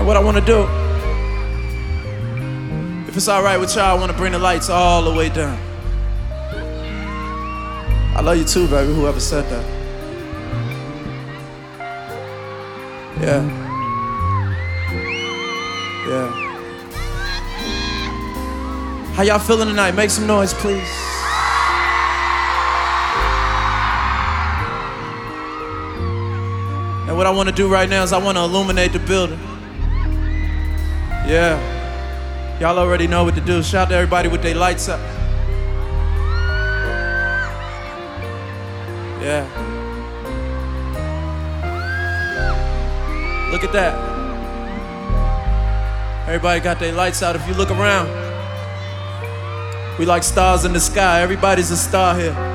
what I want to do, if it's all right with y'all, I want to bring the lights all the way down. I love you too, baby, whoever said that. Yeah. Yeah. How y'all feeling tonight? Make some noise, please. And what I want to do right now is I want to illuminate the building. Yeah. Y'all already know what to do. Shout out to everybody with their lights up. Yeah. Look at that. Everybody got their lights out. If you look around, we like stars in the sky. Everybody's a star here.